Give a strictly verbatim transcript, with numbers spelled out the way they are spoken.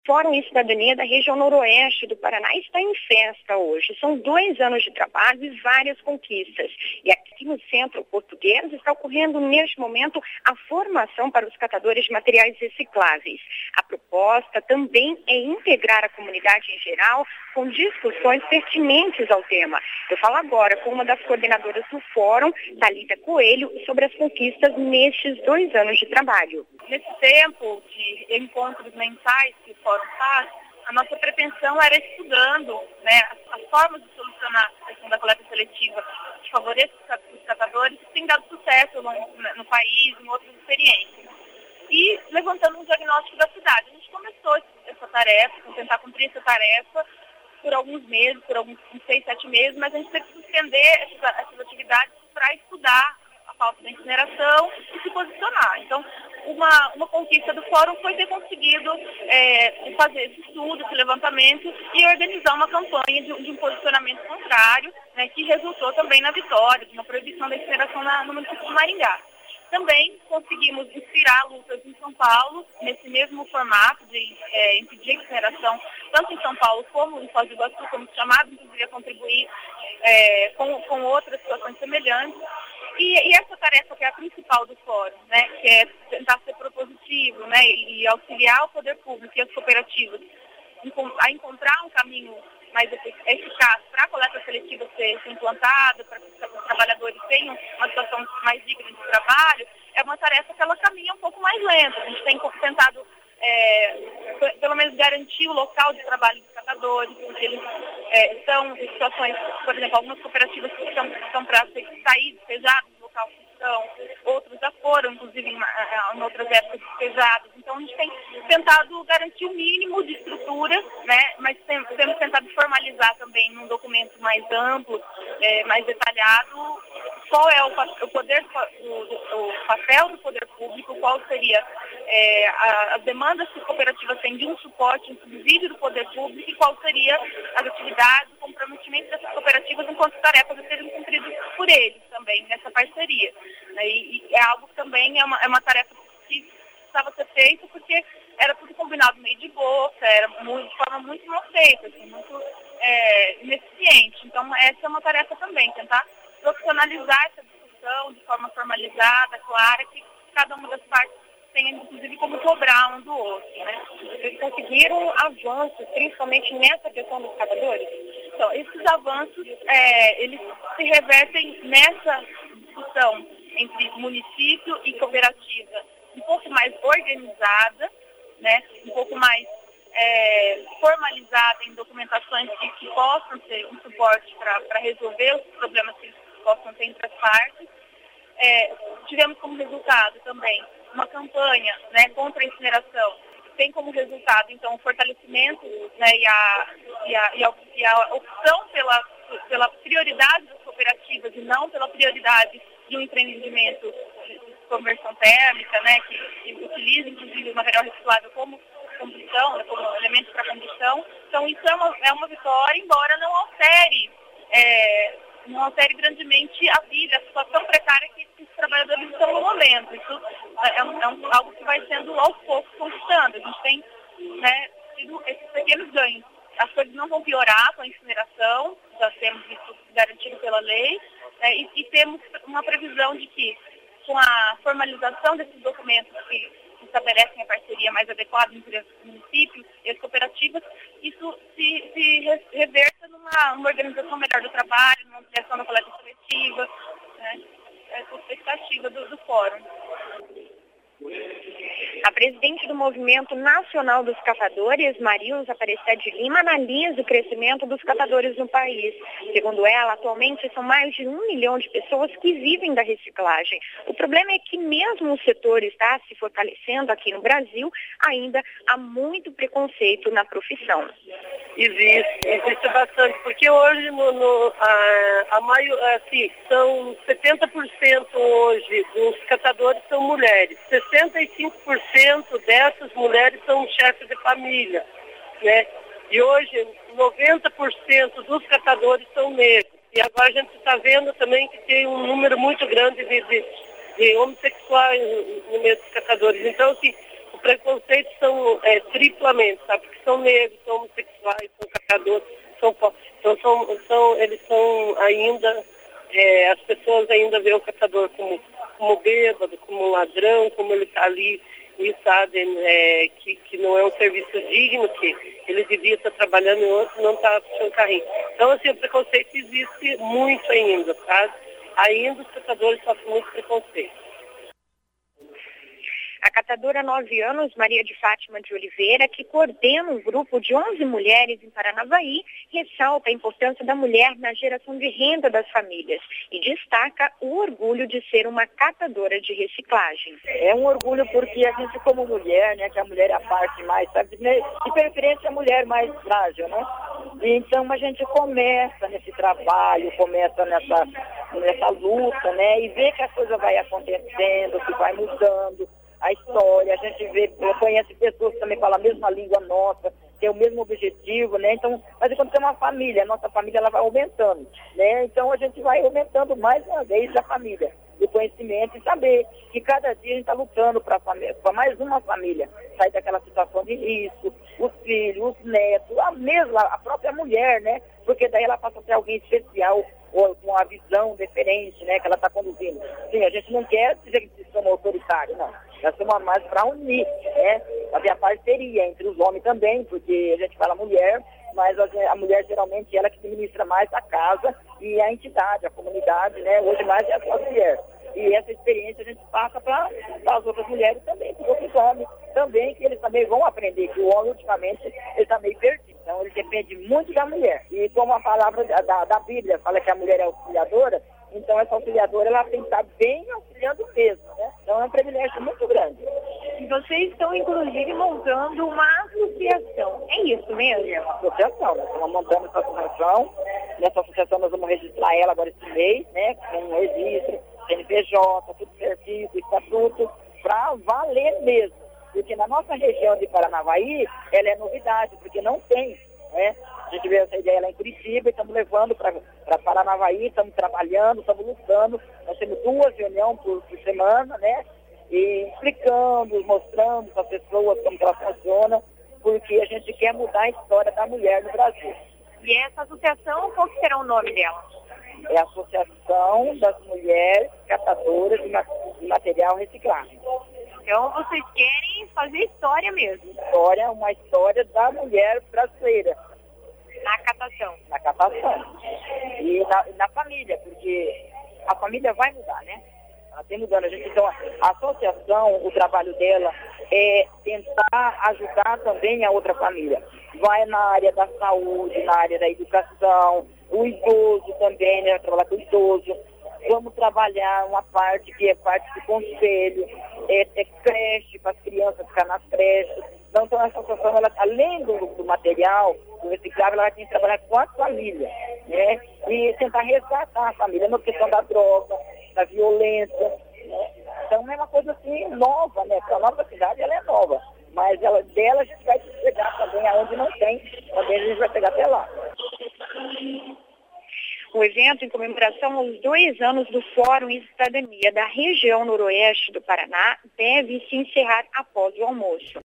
Fórum e Cidadania da região noroeste do Paraná está em festa hoje. São dois anos de trabalho e várias conquistas. E aqui no Centro Português está ocorrendo neste momento a formação para os catadores de materiais recicláveis. A proposta também é integrar a comunidade em geral com discussões pertinentes ao tema. Eu falo agora com uma das coordenadoras do Fórum, Thalita Coelho, sobre as conquistas nestes dois anos de trabalho. Nesse tempo de encontros mensais que o Fórum faz, a nossa pretensão era estudando, né, as, as formas de solucionar a questão da coleta seletiva que favoreça os catadores, que tem dado sucesso no, no país, em outras experiências. E levantando um diagnóstico da cidade. A gente começou essa tarefa, tentar cumprir essa tarefa por alguns meses, por alguns seis, sete meses, mas a gente teve que suspender essa, essas atividades para estudar a pauta da incineração e se posicionar. Então, uma, uma conquista do Fórum foi ter conseguido é, fazer esse estudo, esse levantamento e organizar uma campanha de, de um posicionamento contrário, né, que resultou também na vitória, de uma proibição da incineração na, no município de Maringá. Também conseguimos inspirar lutas em São Paulo, nesse mesmo formato de é, impedir a incineração, tanto em São Paulo como em Foz do Iguaçu, como chamado, inclusive, a contribuir é, com, com outras situações semelhantes. E, e essa tarefa que é a principal do Fórum, né, que é tentar ser propositivo, né, e auxiliar o poder público e as cooperativas a encontrar um caminho mais eficaz para a coleta seletiva ser, ser implantada, para que os trabalhadores tenham uma situação mais digna de trabalho, é uma tarefa que ela caminha um pouco mais lenta. A gente tem tentado, é, pelo menos, garantir o local de trabalho dos catadores, porque eles é, estão em situações, por exemplo, algumas cooperativas que estão, estão para sair despejados do local que estão, outros já foram, inclusive, em, em outras épocas despejados. Então, a gente tem tentado garantir o mínimo de estrutura, né, mas temos, temos tentado formalizar também num documento mais amplo, é, mais detalhado, qual é o, o, poder, o, o papel do poder público, qual seria é, a, as demandas que as cooperativas têm de um suporte, um subsídio do poder público e qual seria as atividades, o comprometimento dessas cooperativas enquanto tarefas a serem cumpridas por eles também, nessa parceria. E, e é algo que também é uma, é uma tarefa que precisava ser feita porque era tudo combinado meio de boca, era muito, de forma muito mal feita, assim, muito é, ineficiente. Então, essa é uma tarefa também, tentar profissionalizar essa discussão de forma formalizada, clara, que cada uma das partes tenha, inclusive, como cobrar um do outro, né? Vocês conseguiram avanços, principalmente nessa questão dos catadores? Então, esses avanços, é, eles se revertem nessa discussão entre município e cooperativa um pouco mais organizada, né? Um pouco mais é, formalizada em documentações que, que possam ser um suporte para resolver os problemas que eles possam ter entre as partes. É, tivemos como resultado também uma campanha, né, contra a incineração, tem como resultado, então, o fortalecimento, né, e, a, e, a, e, a, e a opção pela, pela prioridade das cooperativas e não pela prioridade de um empreendimento de conversão térmica, né, que, que utiliza, inclusive, o material reciclável como combustão, né, como elemento para combustão. Então, isso é uma, é uma vitória, embora não altere, é, não altere grandemente a vida, a situação precária que os trabalhadores estão no momento. Isso é, um, é um, algo que vai sendo aos poucos conquistando. A gente tem, né, tido esses pequenos ganhos. As coisas não vão piorar com a incineração, já temos isso garantido pela lei, né, e, e temos uma previsão de que, com a formalização desses documentos que estabelecem a parceria mais adequada entre os municípios e as cooperativas, isso se, se reverta numa uma organização melhor do trabalho, numa ampliação da coleta seletiva, né? Essa expectativa do, do Fórum. A presidente do Movimento Nacional dos Catadores, Marilza Aparecida de Lima, analisa o crescimento dos catadores no país. Segundo ela, atualmente são mais de um milhão de pessoas que vivem da reciclagem. O problema é que mesmo o setor está se fortalecendo aqui no Brasil, ainda há muito preconceito na profissão. Existe, existe bastante, porque hoje no, no, a, a maio, assim, são setenta por cento hoje dos catadores são mulheres, sessenta e cinco por cento dessas mulheres são chefes de família, né? E hoje noventa por cento dos catadores são negros. E agora a gente está vendo também que tem um número muito grande de, de, de homossexuais no meio dos catadores. Então, assim, o preconceitos são é, triplamente, sabe? Porque são negros, são homossexuais, são catadores, são então são, são, eles são ainda, é, as pessoas ainda veem o catador como, como bêbado, como ladrão, como ele está ali e sabem é, que, que não é um serviço digno, que ele devia estar trabalhando em outro, não está puxando carrinho. Então, assim, o preconceito existe muito ainda, sabe? Ainda os catadores sofrem muito preconceito. A catadora há nove anos, Maria de Fátima de Oliveira, que coordena um grupo de onze mulheres em Paranavaí, ressalta a importância da mulher na geração de renda das famílias e destaca o orgulho de ser uma catadora de reciclagem. É um orgulho porque a gente como mulher, né, que a mulher é a parte mais, sabe, de preferência a mulher mais frágil, né? E então a gente começa nesse trabalho, começa nessa, nessa luta, né, e vê que a coisa vai acontecendo, que vai mudando. A história, a gente vê, conhece pessoas que também falam a mesma língua nossa, tem o mesmo objetivo, né? Então, mas quando tem uma família, a nossa família ela vai aumentando, né? Então a gente vai aumentando mais uma vez a família, o conhecimento e saber que cada dia a gente está lutando para mais uma família sair daquela situação de risco, os filhos, os netos, a mesma, a própria mulher, né? Porque daí ela passa a ter alguém especial ou com uma visão diferente, né? Que ela está conduzindo. Sim, a gente não quer dizer que somos autoritários, não. Nós somos mais para unir, né? Fazer a parceria entre os homens também, porque a gente fala mulher, mas a, a mulher geralmente ela que administra mais a casa e a entidade, a comunidade, né? Hoje mais é a sua mulher. E essa experiência a gente passa para as outras mulheres também, para os outros homens também, que eles também vão aprender, que o homem ultimamente ele está meio perdido. Então ele depende muito da mulher. E como a palavra da, da, da Bíblia fala que a mulher é auxiliadora, então essa auxiliadora ela tem que estar bem auxiliando mesmo, né? Então é um privilégio muito grande. E vocês estão inclusive montando uma associação, é isso mesmo? É uma associação, nós estamos montando essa associação. Nessa associação nós vamos registrar ela agora esse mês, né? Com um registro, C N P J, tudo certinho, estatuto, para valer mesmo. Porque na nossa região de Paranavaí, ela é novidade, porque não tem, né? A gente veio essa ideia lá em Curitiba e estamos levando para Paranavaí, estamos trabalhando, estamos lutando. Nós temos duas reuniões por, por semana, né? E explicando, mostrando para as pessoas como que ela funciona, porque a gente quer mudar a história da mulher no Brasil. E essa associação, qual será o nome dela? É a Associação das Mulheres Catadoras de, ma de Material Reciclado. Então vocês querem fazer história mesmo? História, uma história da mulher brasileira. Na catação. Na catação. E na, na família, porque a família vai mudar, né? Ela tem mudando. A gente, então, a associação, o trabalho dela é tentar ajudar também a outra família. Vai na área da saúde, na área da educação, o idoso também, né? Trabalhar com o idoso. Vamos trabalhar uma parte que é parte do conselho, é, é creche, para as crianças ficar nas creches. Então, então essa associação, ela, além do, do material, do reciclável, ela tem que trabalhar com a família, né? E tentar resgatar a família na questão da droga, da violência, né? Então é uma coisa assim nova, né? Para a nossa cidade ela é nova, mas ela, dela a gente vai chegar também aonde não tem, também a gente vai chegar até lá. O evento, em comemoração aos dois anos do Fórum e Cidadania da região noroeste do Paraná, deve se encerrar após o almoço.